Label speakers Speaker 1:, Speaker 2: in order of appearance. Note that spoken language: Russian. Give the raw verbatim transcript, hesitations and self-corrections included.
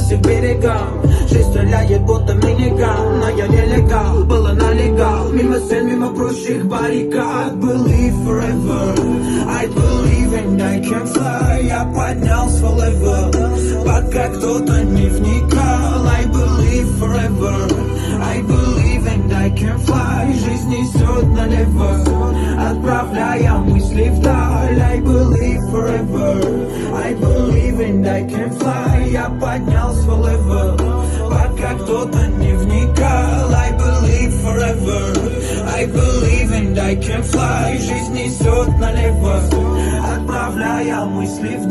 Speaker 1: понесся к берегам. Жизнь стреляет, будто миниган, но я нелегал, было налегал. Мимо стен, мимо прочих баррикад. Believe forever, I believe and I can fly. Я поднялся в level, пока кто-то не вникал. I believe forever, I believe and I can fly. Жизнь несет налево, отправляя мысли вдаль. I believe forever, I believe and I can fly. Я поднялся в level, пока кто-то не вникал. I believe forever, I believe and I can fly. Жизнь несет налево, отправляя мысли вдаль.